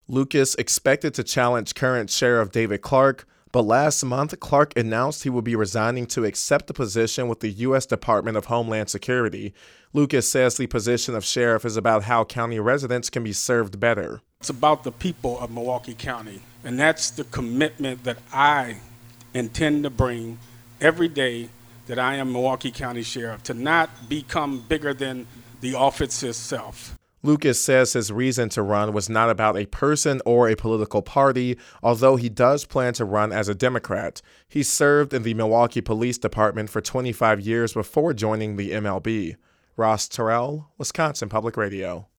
Lucas expected to challenge current Sheriff David Clarke, but last month, Clarke announced he will be resigning to accept the position with the U.S. Department of Homeland Security. Lucas says the position of sheriff is about how county residents can be served better. It's about the people of Milwaukee County, and that's the commitment that I intend to bring every day that I am Milwaukee County Sheriff, to not become bigger than the office itself. Lucas says his reason to run was not about a person or a political party, although he does plan to run as a Democrat. He served in the Milwaukee Police Department for 25 years before joining the MLB. Ross Terrell, Wisconsin Public Radio.